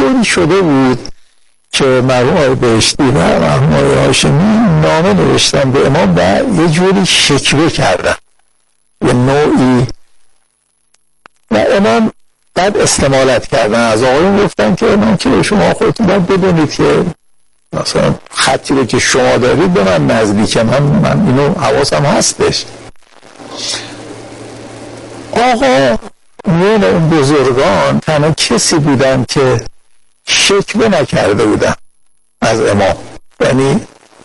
طوری شده بود که مرحوم آقای بهشتی و مرحوم آقای هاشمی نامه نوشتن به امام و یه جوری شکوه کردن، یه نوعی، و امام بعد استمالت کردن از آقایون، گفتن که امام که شما خودتون باید بدونید که مثلا خطی رو که شما دارید به من نزدیکه، من اینو حواسم هستش. آقا میون اون بزرگان تنها کسی بودن که شکوه نکرده بودن از امام، یعنی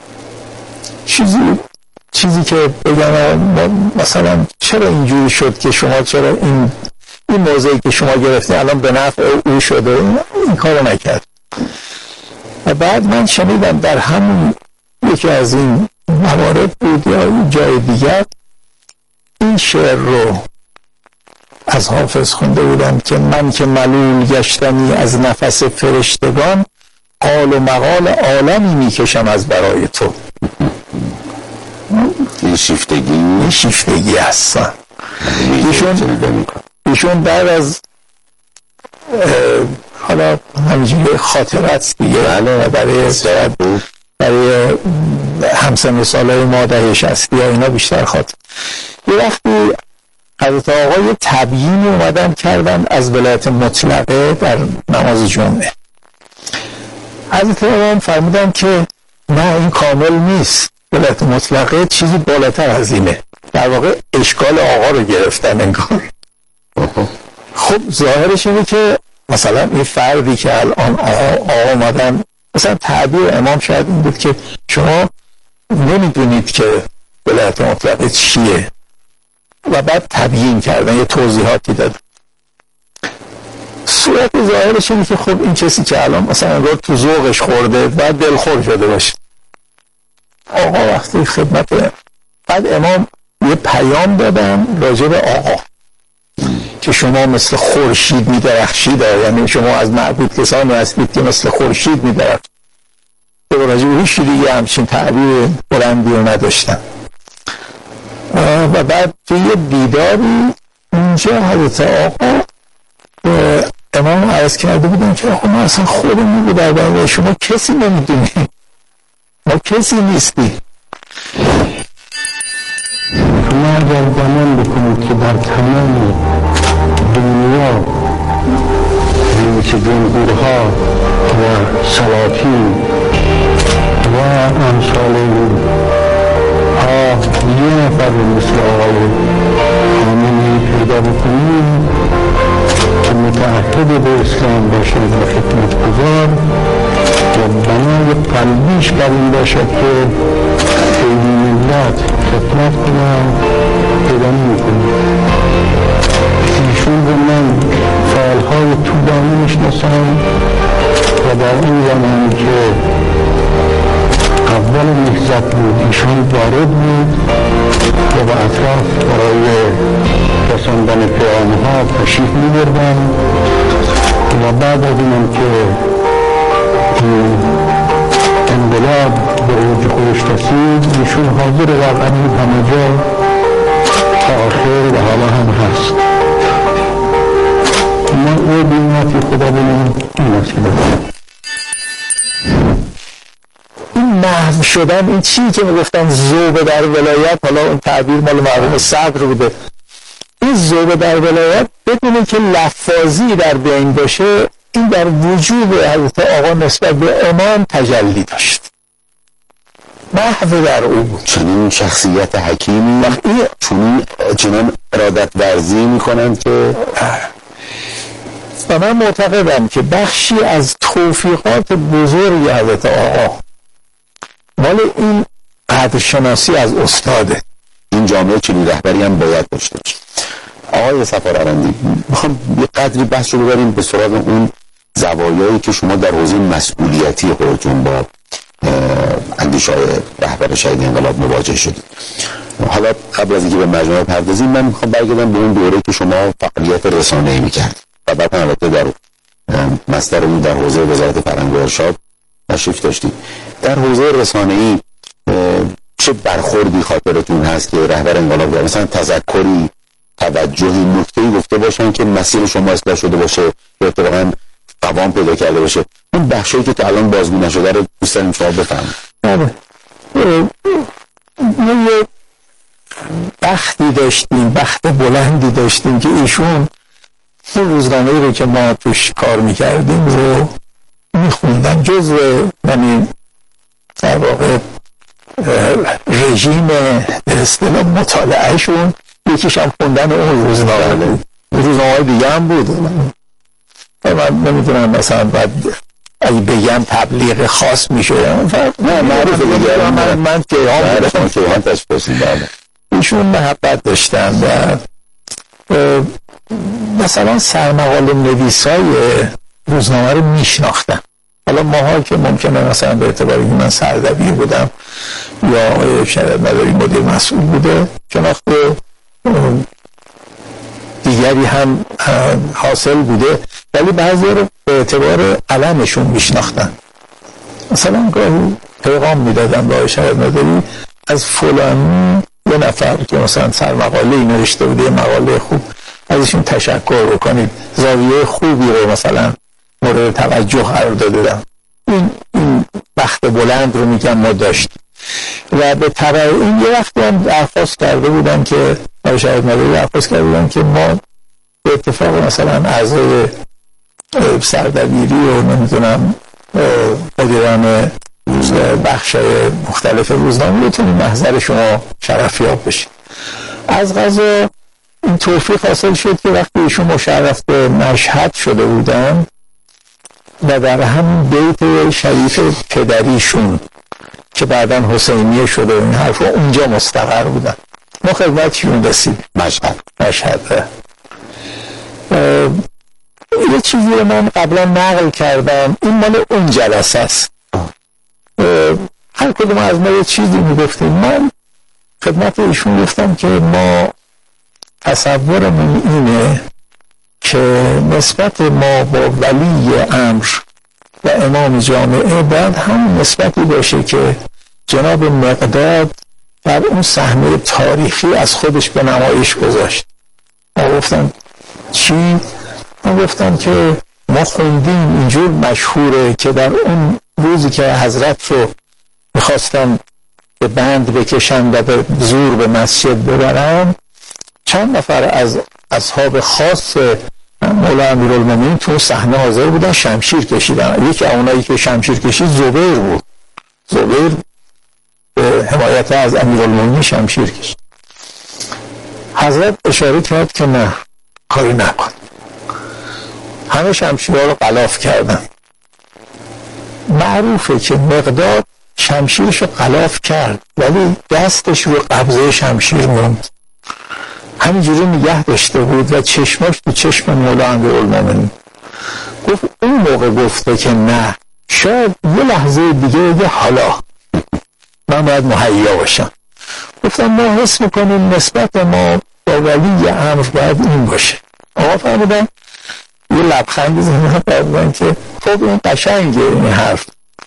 چیزی که بگن مثلا چرا اینجوری شد که شما، چرا این موضعی که شما گرفتین الان به نفع او شده، این کارو نکرد. و بعد من شنیدم در همون یکی از این موارد بود یا جای دیگر این شعر رو از حافظ خونده بودم که من که ملول گشتمی از نفس فرشتگان، حال و مقال عالمی میکشم از برای تو. این شیفتگی هستن ایشون بعد از حالا همینجوری خاطرت دیگه برای همسن سالای ما دهه 60 یا اینا بیشتر خاطر، یه وقتی حضرت آقا یه تبیین اومدن کردن از ولایت مطلقه در نماز جمعه. حضرت آقا فرمودن که نه این کامل نیست، ولایت مطلقه چیزی بالاتر از اینه. در واقع اشکال آقا رو گرفتن انگار. خب ظاهرش اینه که مثلا این فردی که الان آقا اومدن، مثلا تعبیر امام شاید این بود که شما نمیدونید که ولایت مطلقه چیه، و بعد تبیین کردن، یه توضیحاتی دادن. صورت ظاهرش اینه که خب این کسی که الان مثلا انگار تو ذوقش خورده و دلخور شده باشه. آقا وقتی خدمت، بعد امام یه پیام دادن راجع به آقا که شما مثل خورشید می‌درخشید، یعنی شما از معبود کسانی هستید که مثل خورشید می‌درخشید. به راجع به هیچ دیگه همچین تعبیر بلندی رو نداشتن. و بعد توی یه دیداری اونجا حضرت آقا به امام عرض کرده بودن که آقا ما اصلا خودمون رو در برای شما کسی نمیدونیم، ما کسی نیستی. شما اگر گمان بکنید که در تمام دنیا که جمهورها و سلاطین و امثال یه نفر مثل آقای خامنه‌ای پیدا بکنیم که متعهد به اسلام باشد و خدمتگزار و بنای قلبیش بر این باشد که خیلی ملت خدمت کنم پیدا میکنم. ایشون رو من سالهای طولانی میشناسم و در این زمانی که اول نهضت بود ایشون وارد بود و به اطراف برای رساندن پیام‌ها تشریف می‌بردن و بعد از اینم که این انقلاب به اوج خودش رسید ایشون حاضر واقعا بود همه جا تا آخر و حالا هم هست. ما او بینیتی خدا بینیم این است که محو شدن، این چیزی که میگفتن ذوب در ولایت، حالا اون تعبیر مال مرحوم صدر بوده، این ذوب در ولایت بدون که لفاظی در بین باشه، این در وجود حضرت آقا نسبت به امام تجلی داشت، محو در او بود. چنین شخصیت حکیمی چنین ارادت ورزی میکنند که و من معتقدم که بخشی از توفیقات بزرگ حضرت آقا مال این قدرشناسی از استاده. این جامعه چنین رهبری هم باید داشته باشه. آقای سفاره‌اندی، میخوام یه قدری بحث رو ببریم به سراغ اون زوایایی که شما در حوزه مسئولیتی خودتون با اندیشه‌های رهبر شهید انقلاب مواجه شدید. حالا قبل از اینکه به مجموعه پردازیم، من میخوام برگردم به اون دوره که شما فعالیت رسانه‌ای میکردید و بعد البته در مصدر اون در حوزه وزارت فرهنگ و ارشاد تشریف داشتید. در حوزه رسانه‌ای چه برخوردی خاطرتون هست که رهبر انقلاب داره؟ مثلا تذکری، توجهی، نکته‌ای گفته باشن که مسیر شما اصلاح شده باشه، یا اتفاقاً توان پیدا کرده باشه. اون بخشایی که تا الان بازگو نشده رو دوست داریم شما بفهمید. ما یه بختی داشتیم، بخت بلندی داشتیم که ایشون اون روزنامه‌ای رو که ما توش کار میکردیم رو میخوندن، جزو یعنی در واقع رژیم اصطلاح مطالعهشون یکیش هم خوندن اون روزنامه بود. روزنامه دیگه هم بود. من نمیدونم مثلا باید اگه بگم تبلیغ خاص میشه نه معروف دیگه. من کیهان تشخیصیم. ایشون محبت داشتن و مثلا سرمقاله نویسای روزنامه رو میشناختن. حالا ماها که ممکنه مثلا به اعتباری که من سردبیر بودم یا شاید مداری مدیر مسئول بوده شناخت دیگری هم حاصل بوده، ولی بعضی رو به اعتبار علمشون میشناختن. مثلا گاهی پیغام میدادن به شاید مداری از فلانی یه نفر که مثلا سرمقاله ای نوشته بوده، یه مقاله خوب، ازشون تشکر بکنید، زاویه خوبی رو مثلا مورد توجه قرار دادم. این بخت بلند رو میگم ما داشتیم و به تبع این یه وقتی هم درخواست کرده بودن که شاید مداری درخواست کرده بودن که ما به اتفاق مثلا اعضای سردبیری و نمیدونم مدیران بخشای مختلف روزنامه بتونیم محضر شما شرفیاب بشیم. از قضا این توفیق حاصل شد که وقتی ایشون مشرف به مشهد شده بودن و در همین بیت شریف پدریشون که بعداً حسینیه شده این حرفا اونجا مستقر بودن. ما خدمتشون رسید مشهد. یه چیزی رو من قبلا نقل کردم، این مال اون جلسه است. هر کدوم از ما یه چیزی میگفتیم. من خدمت ایشون گفتم که ما تصورمون اینه که نسبت ما با ولی امر و امام جامعه باید همون نسبتی باشه که جناب مقداد در اون صحنه تاریخی از خودش به نمایش گذاشت. ما گفتم چی؟ من گفتم که ما خوندیم اینجور مشهوره که در اون روزی که حضرت رو میخواستن به بند بکشن و به زور به مسجد ببرن، چند نفر از اصحاب خاص مولا امیرالمومنین تو صحنه حاضر بودن، شمشیر کشیدن. یکی اونایی که شمشیر کشید زبیر بود. زبیر به حمایت از امیرالمومنین شمشیر کشید. حضرت اشاره کرد که نه، کاری نکن. همه شمشیرها رو غلاف کردن. معروفه که مقداد شمشیرش رو غلاف کرد ولی دستش رو قبضه شمشیر موند، همینجوری نگه داشته بود و چشماش تو چشم مولا امیرالمومنین. گفت اون موقع گفته که نه، شاید یه لحظه دیگه بگه حالا من باید مهیا باشم. گفتم ما حس میکنیم نسبت ما با ولی امر باید این باشه. آقا فهمیدن یه لبخندی زدن فهمیدن که خب این قشنگه، این حرف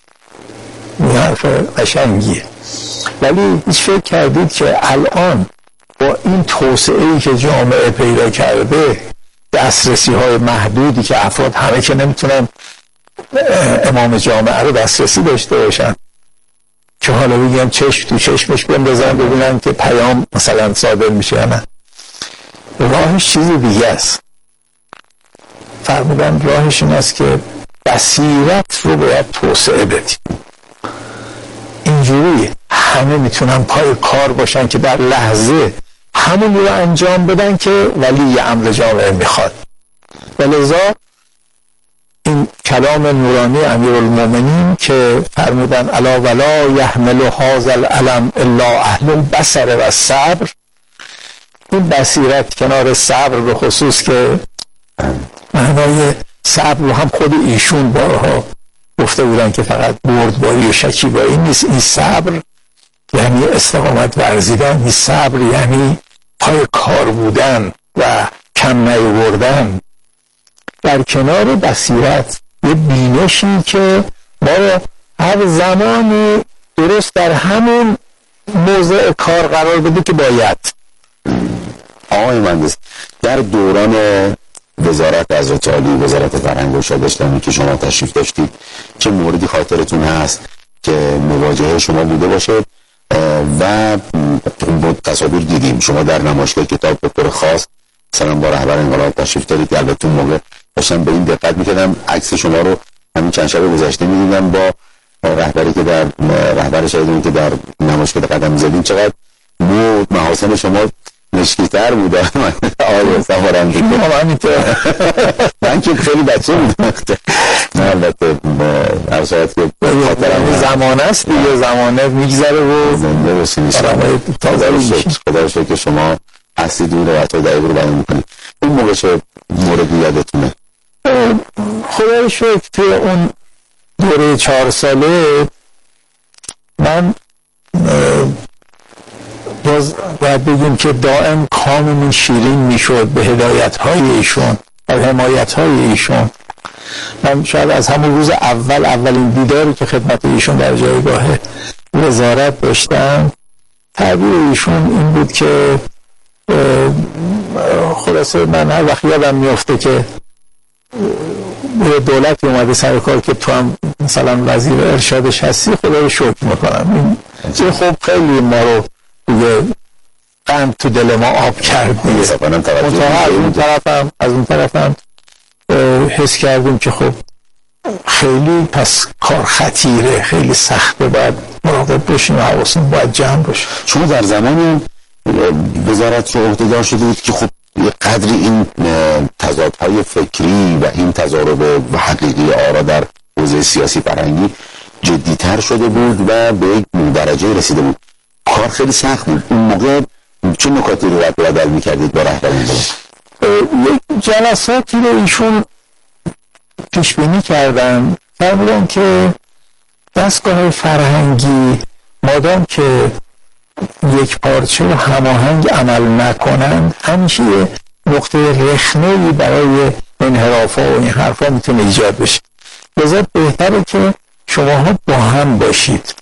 قشنگیه، ولی هیچ فکر کردید که الان با این توسعه‌ای که جامعه پیدا کرده، دسترسی های محدودی که افراد همه که نمیتونن امام جامعه رو دسترسی داشته باشن که حالا بگیم چشم تو چشمش بندازن ببینن که پیام مثلا صادر میشه یا نه، راهش چیزی دیگه است. فرمودن راهش این است که بصیرت رو باید توسعه بدیم. اینجوری همه میتونن پای کار باشن که در لحظه همون رو انجام بدن که ولی امر جامعه میخواد. ولذا این کلام نورانی امیرالمومنین که فرمودن الا ولا یحمل هذا العلم الا اهل البصر و الصبر، این بصیرت کنار صبر به خصوص که معنای صبر رو هم خود ایشون بارها گفته بودن که فقط بردباری و شکیبایی نیست. این صبر یعنی استقامت ورزیدن، این صبر یعنی پای کار بودن و کم نیاوردن، در کنار بصیرت یه بینشی که ما رو هر زمانی درست در همون موضع کار قرار بده که باید. آقای مهندس، در دوران وزارت حضرت عالی، وزارت فرهنگ و ارشاد اسلامی که شما تشریف داشتید، چه موردی خاطرتون هست که مواجهه شما بوده باشه؟ و با تصاویر دیدیم شما در نمایشگاه کتاب به طور خاص مثلا با رهبر انقلاب تشریف دارید. البته اون موقع داشتم به این دقت می‌کردم عکس شما رو همین چند شب گذشته می‌دیدم با رهبری که در رهبر شهیدون که در نمایشگاه قدم می‌زدیم، چقدر محاسن شما مشکی‌تر بود. آره سفارنده من که خیلی بچه بودم. البته هر ساعت که زمانه است دیگه، زمانه میگذره و زنده باشین خدا رو شکر که شما هستید اون روایت های دقیق رو بیان میکنید. اون موقع چه موردی یادتونه؟ خدا رو شکر توی اون دوره 4 ساله من باز باید بگیم که دائم کاممون شیرین میشد به هدایت های ایشون و حمایت های ایشون. من شاید از همون روز اولین دیداری که خدمت ایشون در جایگاه وزارت داشتم، تعبیر ایشون این بود که خلاصه من هر وقت یادم میفته که دولتی اومده سر کار که تو هم مثلا وزیر ارشادش هستی، خدا رو شکر میکنم. این خب خیلی ما رو دیگه قند تو دل ما آب کرد دیگه. از اون طرفم حس کردیم که خب خیلی پس کار خطیره، خیلی سخته، باید مراقب باشیم و حواسمون باید جمع باشه. شما در زمان وزارت رو عهده‌دار شده بود که خب یه قدری این تضادهای فکری و این تضارب و حقیقی آرا در حوزه سیاسی فرهنگی جدی‌تر شده بود و به یک درجه رسیده بود. کار خیلی سخت بود. اون موقع چه نکاتی رو رد و بدل می‌کردید با رهبر انقلاب؟ یک جلساتی رو ایشون پیش بینی کردن، فرمودن که دستگاه فرهنگی مادام که یک پارچه و هماهنگ عمل نکنند همیشه نقطه رخنه‌ای برای انحراف‌ها و این حرفا میتونه ایجاد بشه. لذا بهتره که شماها با هم باشید.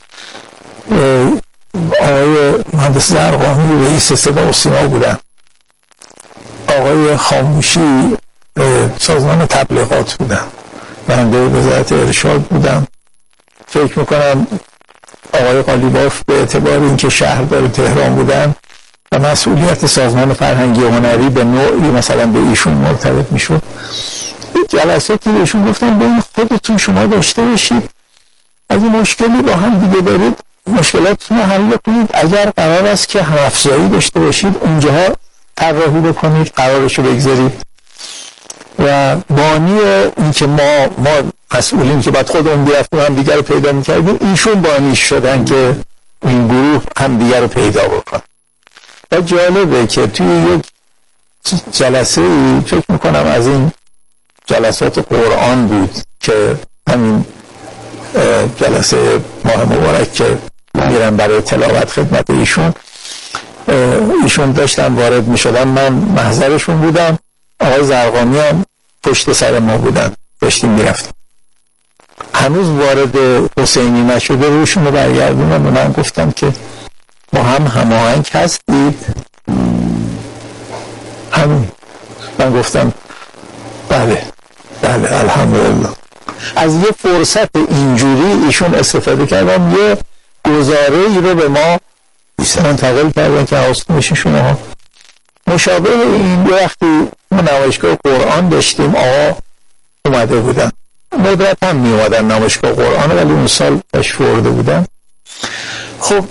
آقای مهندس زرقامی رئیس صدا و سیما بودن، آقای خاموشی سازمان تبلیغات بودن، بنده وزارت ارشاد بودم. فکر میکنم آقای قالیباف به اعتبار اینکه شهردار تهران بودن و مسئولیت سازمان فرهنگی و هنری به نوعی مثلا به ایشون مرتبط میشد. این جلساتی بهشون گفتم بین خودتون شما داشته باشید، اگه مشکلی با هم دیگه دارید مشکلاتتون رو حل کنید. اگر قرار است که هم‌افزایی داشته باشید اونجاها طراحی بکنید، قرارش رو بگذارید. و بانی این که ما مسئولین که بعد خودمون بیرفتیم هم دیگر رو پیدا میکردیم، ایشون بانیش شدن که این گروه هم دیگر رو پیدا بکن. و جالبه که توی یک جلسه فکر میکنم از این جلسات قرآن بود که همین جلسه ماه مبارک که میرن برای تلاوت خدمت ایشون داشتن وارد میشدن، من محضرشون بودم، آقای زرقامی هم پشت سر ما بودن، داشتیم میرفتیم. هنوز وارد حسینی نشده روشون رو برگردونم و من گفتم که ما هم هماهنگ هستید؟ همین. من گفتم بله الحمدلله. از یه فرصت اینجوری ایشون استفاده کردن، یه گزاره ای رو به ما منتقل کردن که حواستون باشه شما. مشابه این یه وقتی ما نمایشگاه قرآن داشتیم، آقا اومده بودن، ندرت هم می اومدن نمایشگاه قرآن، ولی اون سال تشریف آورده بودن. خب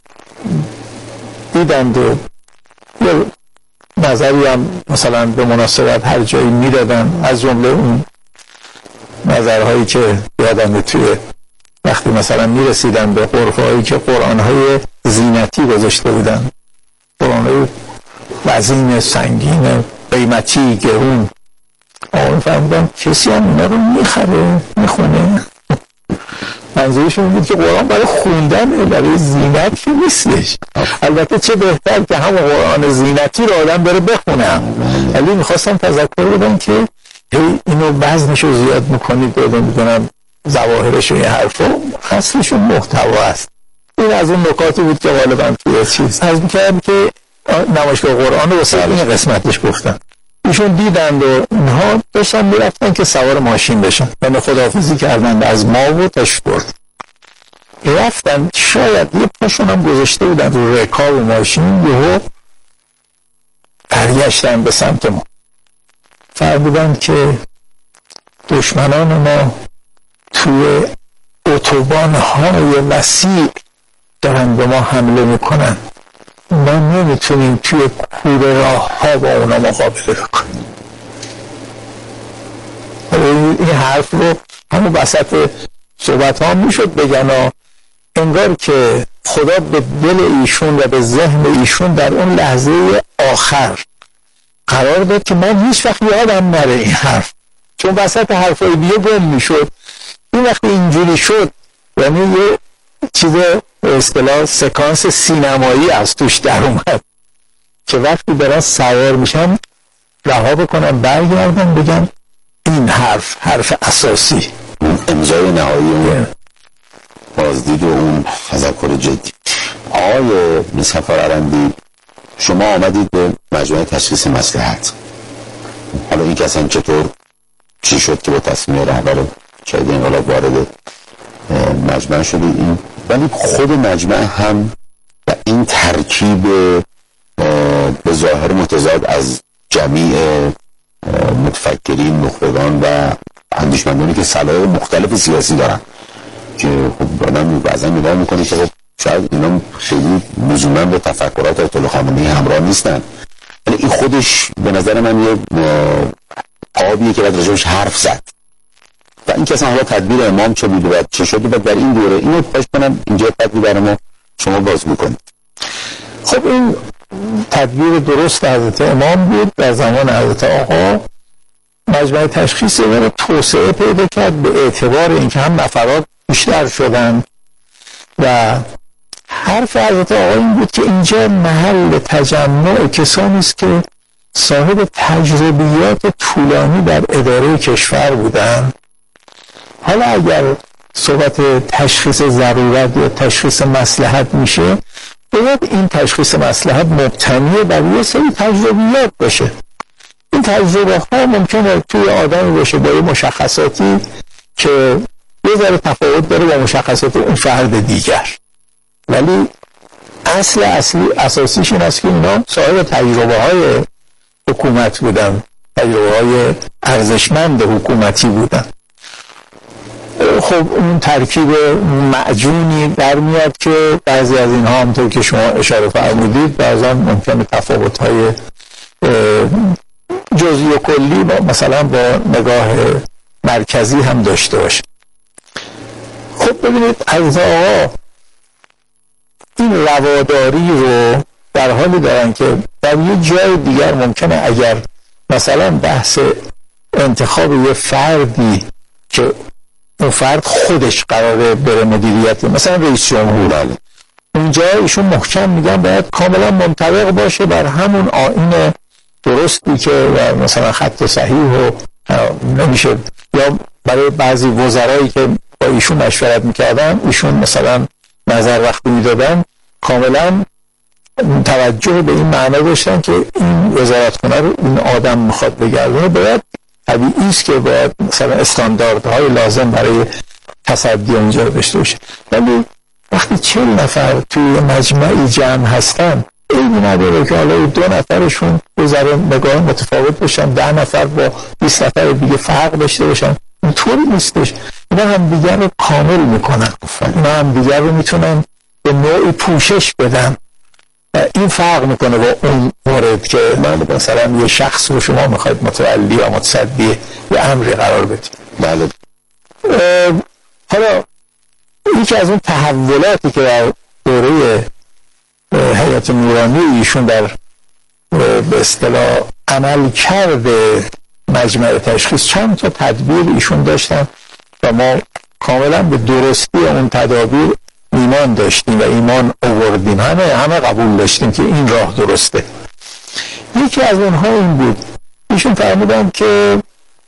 دیدند و یه نظری هم مثلا به مناسبت هر جایی میدادن، از جمله اون نظرهایی که یادم توی وقتی مثلا میرسیدن به غرفه‌هایی که قرآن‌های زینتی گذاشته بودن، قرآن‌های وزین، سنگین، قیمتی، گرون، آقا فهمیدم کسی هم اینا رو میخره میخونه. منظورشون بود که قرآن برای خوندن، برای زینت که نیستش. البته چه بهتر که همون قرآن زینتی رو آدم بره بخونه، ولی میخواستم تذکر بدم که اینو وزنشو زیاد میکنید، بدون میکنم ظواهرش و این حرفا، اصلشون محتوا است. این از اون نکاتی بود که غالبا توی چیز از میکردم که نمایشگاه قرآن رو واسه این قسمتش گفتم. ایشون دیدند و اینها داشتن میرفتن که سوار ماشین بشن، یعنی خداحافظی کردند از ما و تشریف برد. رفتن شاید یه پاشون هم گذاشته بودن رو رکاب ماشین، یهو برگشتن به سمت ما، فرمودن که دشمنان ما توی اتوبان‌های وسیع دارن به ما حمله میکنن، ما نمیتونیم توی کوره راه ها با اونا مقابله کنیم. این حرف رو همون وسط صحبت ها میشد بگن، انگار که خدا به دل ایشون و به ذهن ایشون در اون لحظه آخر قرار داد که من هیچ وقت یادم نره این حرف، چون وسط حرفای دیگه گم میشد. این وقتی اینجوری شد یعنی یه چیز به اصطلاح سکانس سینمایی از توش در اومد که وقتی برای سوار میشن رها بکنن برگردن بگن این حرف اساسی، اون امضای نهایی، اون بازدید و اون تذکر جدی. آقای سفر ارندی، شما آمدید به مجمع تشخیص مصلحت. حالا این که اصلا چطور چی شد که با تصمیم رهبر شاید انقلاب وارد مجمع شدید، این ولی خود مجمع هم و این ترکیب به ظاهر متضاد از جمیع متفکرین، نخبگان و اندیشمندانی که سلایق مختلف سیاسی دارن که خب آدم بعضا نگاه میکنه که خب شاید اینا خیلی لزوما به تفکرات آیت الله خامنه‌ای همراه نیستن، ولی این خودش به نظر من یه آبیه که باید راجبش حرف زد. و این که اصلا حالا تدبیر امام چه بود و چه شد و در این دوره اینو خواهش کنم اینجا تدبیر برای ما شما باز میکنید. خب این تدبیر درست حضرت امام بود. در زمان حضرت آقا مجمع تشخیص رو توسعه پیدا کرد به اعتبار اینکه هم نفرات بیشتر شدن و حرف حضرت آقا این بود که اینجا محل تجمع کسانی است که صاحب تجربیات طولانی در اداره کشور بودن. حالا اگر صحبت تشخیص ضرورت یا تشخیص مصلحت میشه، باید این تشخیص مصلحت مبتنی بر یه سری تجربیات باشه. این تجربه ها ممکنه توی آدمی باشه با یه مشخصاتی که یه ذره تفاوت داره با مشخصات اون فرد دیگر، ولی اصلی اساسیش این است که اینا صاحب تجربه های حکومت بودن، تجربه های ارزشمند حکومتی بودن. خب اون ترکیب معجونی در میاد که بعضی از اینها همونطور که شما اشاره فرمودید بعضا ممکنه تفاوت‌های جزئی و کلی مثلا با نگاه مرکزی هم داشته باشه. خب ببینید حضرت آقا این رواداری رو در حالی دارن که در یه جای دیگر ممکنه اگر مثلا بحث انتخاب یه فردی که اون فرد خودش قراره بره مدیریت مثلا رئیس جمهور، اونجا ایشون محکم میگن باید کاملا منطبق باشه بر همون آیین درستی که مثلا خط صحیح و نمیشه. یا برای بعضی وزرایی که با ایشون مشورت میکردن، ایشون مثلا نظر وقتی میدادن کاملا توجه به این معنا داشتن که این وزارتخونه رو این آدم میخواد بگردونه، باید طبیعی است که باید مثلا استانداردهای لازم برای تصدی اونجا رو داشته باشه. ولی وقتی 40 نفر توی مجمعی جمع هستن، عیبی نداره که حالا 2 نفرشون وزرا نگاه متفاوت باشن، 10 نفر با 20 نفر دیگه فرق داشته باشن. اینطوری نیستش. اینا هم دیگر رو کامل میکنن، اینا هم دیگر رو میتونن به نوعی پوشش بدن. این فرق میکنه با اون مورد که مثلا یه شخص رو شما میخواید متولی و متصدی یه امری قرار بدید. بله. حالا یکی از اون تحولاتی که در دوره هیئت نورانی ایشون در به اصطلاح عمل کرده مجمع تشخیص، چند تا تدبیر ایشون داشتن و ما کاملا به درستی اون تدابیر ایمان داشتیم و ایمان آوردیم، همه قبول داشتیم که این راه درسته. یکی از اونها این بود، ایشون فرمودن که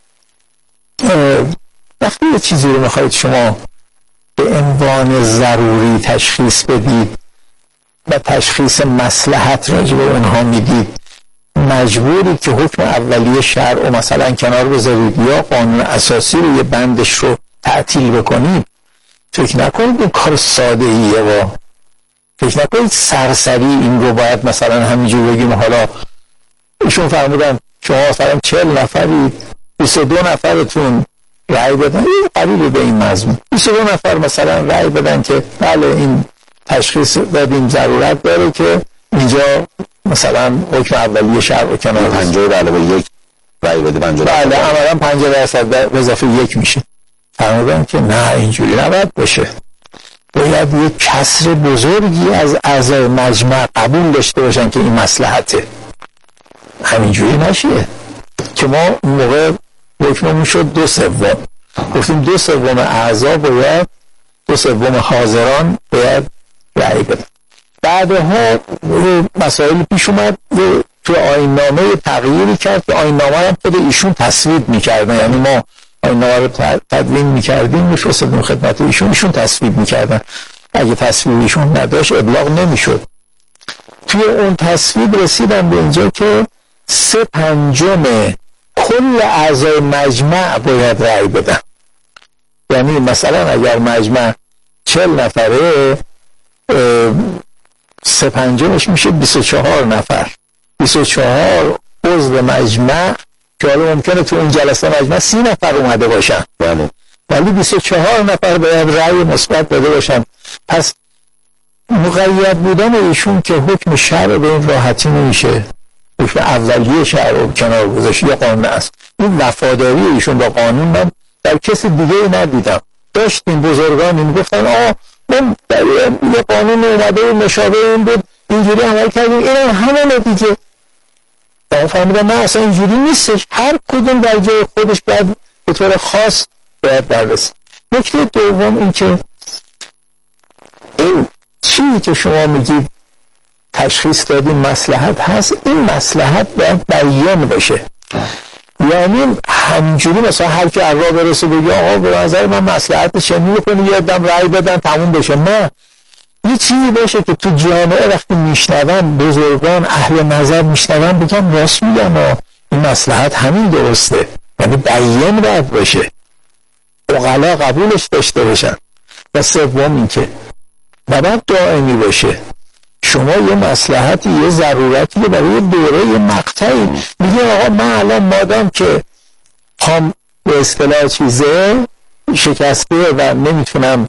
وقتی یه چیزی رو میخواید شما به عنوان ضروری تشخیص بدید و تشخیص مصلحت راجع به اونها میدید، مجبوری که حکم اولیه شرع و مثلا کنار بذارید یا قانون اساسی رو یه بندش رو تعطیل بکنید. فکر نکنید این کار ساده ایه و فکر نکنید سرسری این رو باید مثلا همینجور بگیم. حالا ایشون فرمودن شما مثلا 40 نفرید 22 نفرتون رأی بدن، این قریبه به این مضمون. 22 نفر مثلا رأی بدن که بله این تشخیص دادیم ضرورت داره که اینجا مثلا حکم اولیه شرع و کنار 50 به علاوه 1 رأی بده 50. بله عملا 50% به اضافه 1 میشه. فرمودن که نه اینجوری نباید بشه، باید یک کسر بزرگی از اعضای مجمع قبول داشته باشن که این مصلحته. همینجوری نشه که ما اون موقع حکممون شد 2/3. گفتیم 2/3 اعضا باید 2/3 حاضران باید رأی بدن. بعدها مسائل پیش اومد تو آیین‌نامه تغییری کرد که آیین‌نامه هم خود ایشون تصویب می‌کردن، یعنی ما آیین‌نامه رو تدوین می‌کردیم می‌فرستادیم خدمت ایشون تصویب می‌کردن. اگه تصویب ایشون نداشت ابلاغ نمی‌شد. توی اون تصویب رسیدن به اینجا که 3/5 کل اعضای مجمع باید رأی بدن. یعنی مثلا اگر مجمع 40 نفره 3/5 میشه 24 نفر. 24 عضو مجمع که حالا ممکنه تو اون جلسه مجمع 30 نفر اومده باشن، ولی 24 نفر باید رأی مثبت داده باشن. پس مقید بودن ایشون که حکم شرع به این راحتی نمیشه، حکم اولیه شرع رو کنار گذاشت یا قانون است. این وفاداری ایشون با قانون من در کسی دیگه ندیدم. داشتیم بزرگان این گفتن من در یه قانون اومده و مشابه این بود اینجوری عمل کردیم، این همه دیگه. من فهمیدم نه اصلا اینجوری نیستش، هر کدوم در جای خودش باید به طور خاص باید بررسید. نکته دوم این که این چیزی که شما میگید تشخیص دادیم مصلحت هست، این مصلحت باید بیان باشه. یعنی همینجوری مثلا هر که عرا برسه بگه آقا به نظر من مصلحت چنین کنی یه دم رأی بدن تموم بشه. نه، یه چیزی باشه که تو جامعه وقتی میشنون بزرگان اهل نظر میشنون بگن راست میگن این مصلحت همین درسته، یعنی بیان باید باشه، عقلا قبولش داشته باشن. و سوم این که باید دائمی باشه. شما یه مصلحتی یه ضرورتی برای دوره یه مقطعی میگه آقا من الان مادام که پام به اصطلاح چیزه شکسته و نمیتونم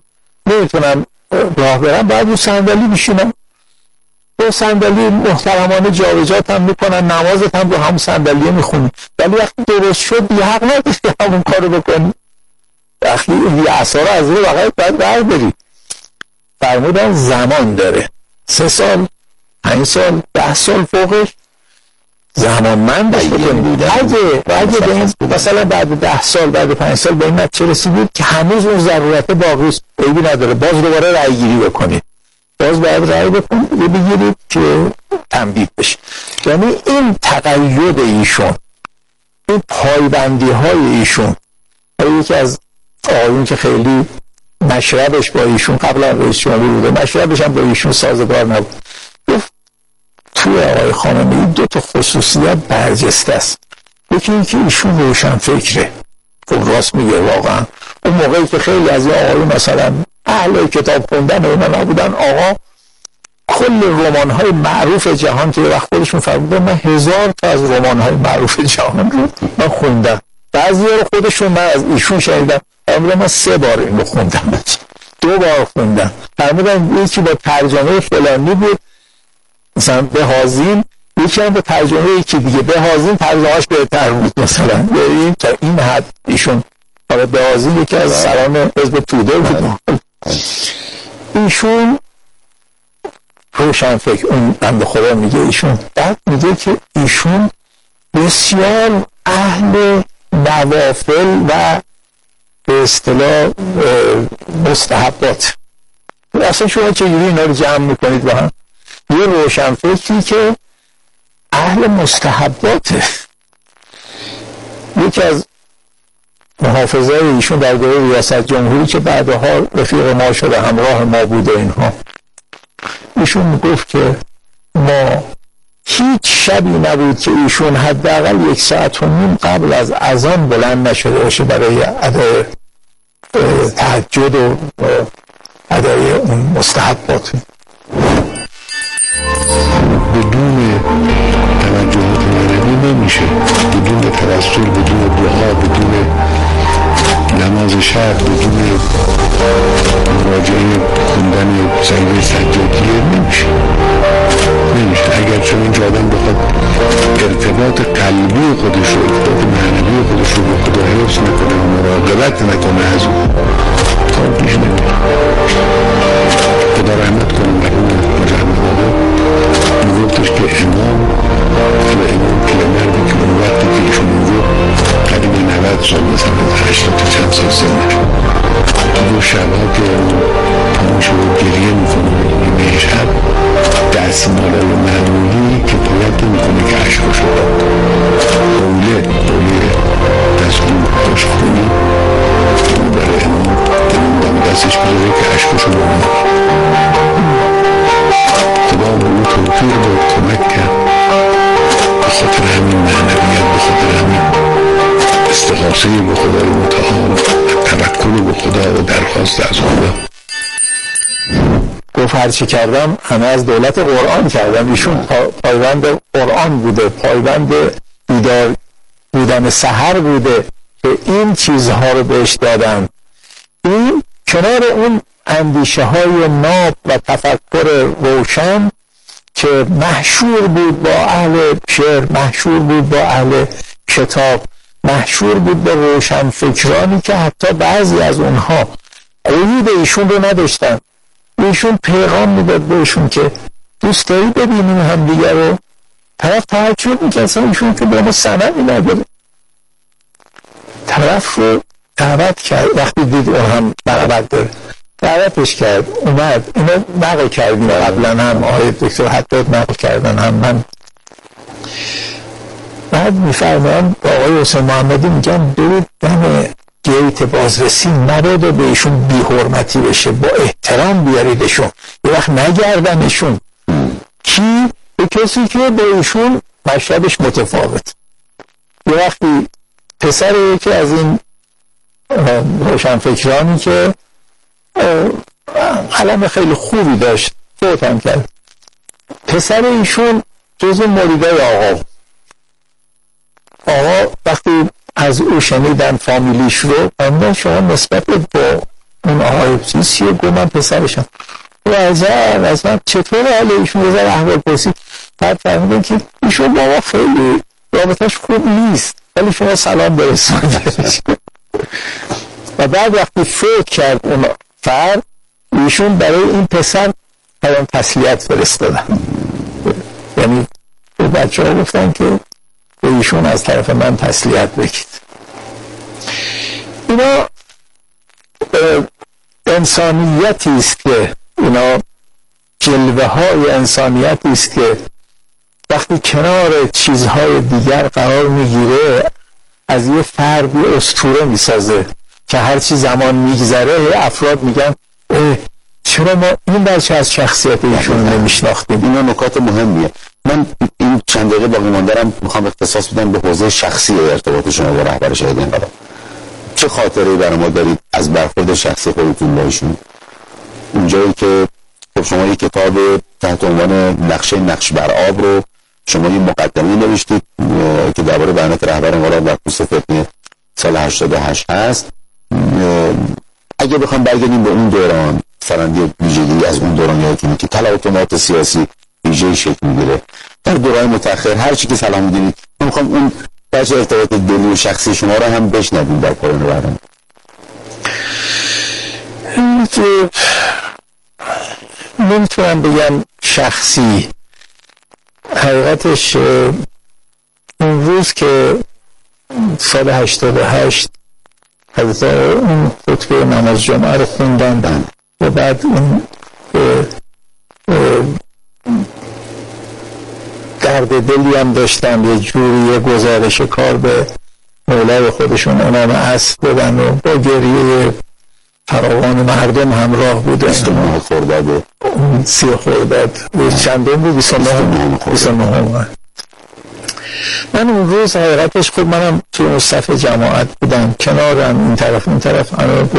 راه برم، باید رو صندلی بشینم، با صندلی محترمانه جابجات هم میکنن، نمازت هم رو همون صندلیه میخونی، ولی وقتی درست شد یه حق نداری همون کارو بکنی، وقتی یه اثار از رو واقعا باید برداری. فرمودن زمان داره، 3 سال 5 سال 10 سال فوقش زمانمند بکنید. اگه به این مثلا بعد 10 سال بعد 5 سال به این نتیجه رسیدید که هنوز اون ضرورت باقی است، عیبی نداره، باز دوباره رأی گیری بکنید، باز باید رأی بگیرید که تمدید بشه. یعنی این تقید ایشون، این پایبندی های ایشون، یکی از آقایون که خیلی مشربش با ایشون قبلا رئیس جمهوری بوده، مشربش هم با ایشون سازگار نبود، گفت توی آقای خامنه‌ای 2 تا خصوصیت برجسته است. یکی این که ایشون روشن فکره. خب راست میگه واقعا. اون موقعی که خیلی از این آقایون مثلا اهل کتاب خوندن و اینا نبودن، آقا کل رمان‌های معروف جهان که وقت خودشون فرمودن من 1000 تا از رمان‌های معروف جهان رو من خوندم. بعضی رو خودشون من از ایشون شنیدم، من 3 بار این رو خوندم، 2 بار خوندم. فرمودن یکی با ترجمه فلانی بود مثلا به هازین، یکی هم با ترجمه یکی دیگه به هازین ترجمهش بهتر بود مثلا. یعنی تا این حد ایشون به هازین یکی از سران حزب توده بود. ایشون روشن فکر، اون بنده خدا میگه ایشون، بعد میگه که ایشون بسیار اهل نوافل و به اصطلاح مستحبات. اصلا شما چجوری اینا رو جمع میکنید با هم؟ یه روشن فکری که اهل مستحباته. یکی از محافظای ایشون در دوره ریاست جمهوری که بعدها رفیق ما شده، همراه ما بوده، اینها ایشون میگفت که ما هیچ شبی نبود که ایشون حداقل 1.5 ساعت قبل از اذان بلند نشده باشه برای ادای تهجد و ادای اون مستحبات. بدون توجهات معنوی نمیشه، بدون توسل، بدون دعا، بدون نماز شب، بدون مراجعه خوندن سجده سجادیه نمیشه. اگر چون اینجا آدم بخواد ارتباط قلبی خودش رو، ارتباط معنوی خودش رو به خدا حفظ نکنه و مراقبت نکنه از اون، تا پیش نمیره. خدا رحمت کنه مرحوم مجدد میگفتش که امام پیرمردی که اون وقتی که ایشون میگفت قریب 90 سال، مثلا 80 چند سال سنش، دو شبها که پامیشه و گریه میکنه نیمه شب، دستمالای معمولی که پایت نمیکنه که عشقشو دوله دستون خوشخونی برای امام دستش بذاره که عشقشو بمونه. خدا به اون توفیق بود، کمک کرد، به خاطر همین معنویت، به خاطر همین استغاثه به خدای متعال، توکل به خدا و درخواست از خدا. گفت هرچی کردم همه از دولت قرآن کردم. ایشون پایبند قرآن بوده، پایبند بیدار بودن سحر بوده که این چیزها رو بهش دادن. این کنار اون اندیشه های ناب و تفکر روشن که محشور بود با اهل شعر، محشور بود با اهل کتاب، محشور بود به روشن فکرانی که حتی بعضی از اونها قیود ایشون رو نداشتن. ایشون پیغام میداد بهشون که دوست داری ببینیم هم دیگر رو. طرف تعجب میکرد اصلا ایشون که به ما سندی نداره. طرف رو دعوت کرد، وقتی دید اون هم بغبت داره دعوتش کرد، اومد. اینو نقل کردیم قبلا هم، آقای دکتر حتی نقل کردن هم. من بعد میفرمان با آقای حسین محمدی میگم برید دم گیت بازرسی، نباید به ایشون بی حرمتی بشه، با احترام بیاریدشون، یه وقت نگردنشون. کی؟ به کسی که به ایشون مشربش متفاوت. یه وقتی پسر یکی از این روشنفکرانی که قلم خیلی خوبی داشت فوت هم کرد، پسر ایشون جزو مریدای آقا وقتی از او شنیدن فامیلیش رو، اما شما نسبت با اون آقای چیزی گفت من پسرشم و از من چطور حاله ایشون بذار احوال پرسید. بعد فهمیدن که ایشون با ما خیلی رابطش خوب نیست ولی شما سلام برسوندش. و بعد وقتی فوت کرد اون فرد، ایشون برای این پسر پیام تسلیت فرستادن. یعنی به بچه ها گفتن که به ایشون از طرف من تسلیت بگید. اینا انسانیتی است که اینا جلوه های انسانیتی است که وقتی کنار چیزهای دیگر قرار میگیره از یه فرد یه اسطوره میسازه که هرچی زمان میگذره افراد میگن چرا ما این بچه از شخصیت ایشون نمیشناختیم. اینا نکات مهمیه. من این چند دقیقه باقی ماندارم میخوام اختصاص بدم به حوزه شخصی ارتباط شما با رهبر شهید انقلاب. چه خاطره‌ای برای ما دارید از برخورد شخصی خودتون با ایشون؟ اونجایی که خب شما یک کتاب تحت عنوان نقش بر آب رو شما یه مقدمه نوشتید که درباره بیانات رهبر انقلاب در پوست فتنه سال 88 هست. اگه بخوام برگردیم به اون دوران، فرندی ویژگی از اون دوران یادتونه که تلاطمات سیاسی ویژه‌ای شکل میگیره. در دوران متأخر هر چی که سلام می‌دید، من می‌خوام اون بچه ارتباط دلی و شخصی شما رو هم بشنویم در پایان برنامه. نمیتونم بگم شخصی. حقیقتش اون روز که سال 88 حضرت اون خطبه نماز جمعه رو خوندن و بعد اون درد دلی هم داشتن، یه جوری گزارش کار به مولای خودشون امام عصر دادن و با گریه فراوان مردم همراه بوده. 29 خرداد 30 خرداد چندم بود؟ 29. من اون روز حقیقتش خب منم توی صف جماعت بودم، کنارم، این طرف اون طرف، همه